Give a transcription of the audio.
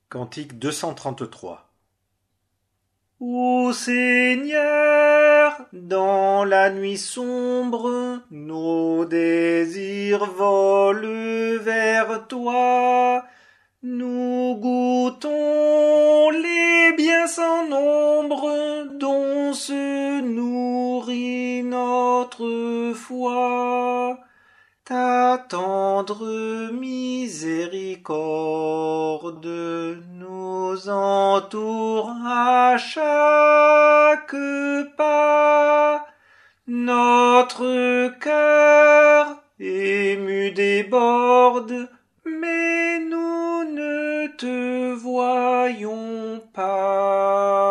Cantique 233. Ô Seigneur, dans la nuit sombre, nos désirs volent vers toi. Nous goûtons les biens sans nombre dont se nourrit notre foi. Ta tendre miséricorde nous entoure à chaque pas. Notre cœur ému déborde, mais nous ne te voyons pas.